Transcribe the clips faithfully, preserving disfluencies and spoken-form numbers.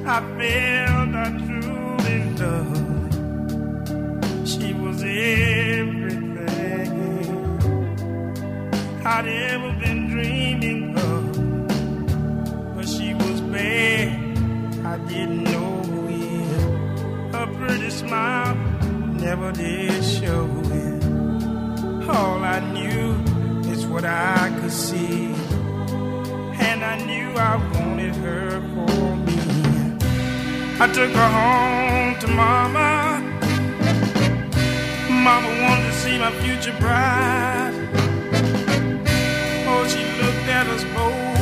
I felt I truly loved. She was everything I'd ever been dreaming of. But she was bad, I didn't know it. Her pretty smile never did show it. All I knew is what I could see, and I knew I wanted her for me. I took her home to Mama. Mama wanted to see my future bride. Oh, she looked at us both,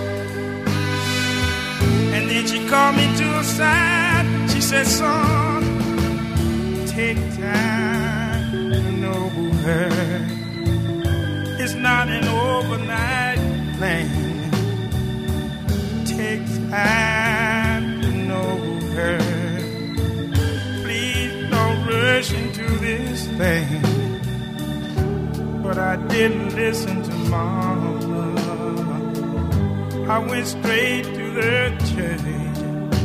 and then she called me to her side. She said, son, take time to know her. It's not an overnight thing. Take time to know her. Please don't rush into this thing. But I didn't listen to Mama. I went straight to the church.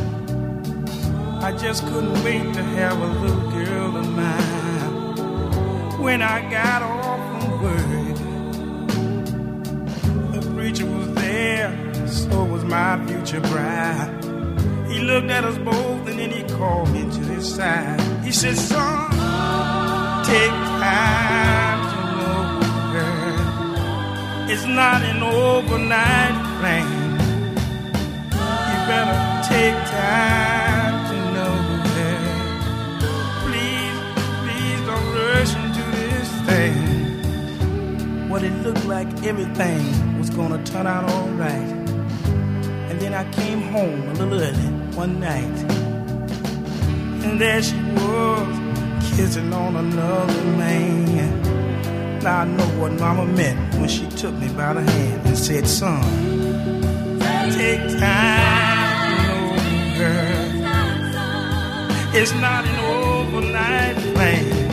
I just couldn't wait to have a little girl of mine. When I got off from work, the preacher was there, so was my future bride. He looked at us both and then he called me to his side. He said, son, take time to know her. It's not an overnight thing. You better take time to know her. Please, please don't rush into this thing. Well, it looked like everything was gonna turn out all right. And then I came home a little early one night, and there she was, kissing on another man. Now I know what Mama meant when she took me by the hand and said, son, take time to know her. It's not an overnight thing.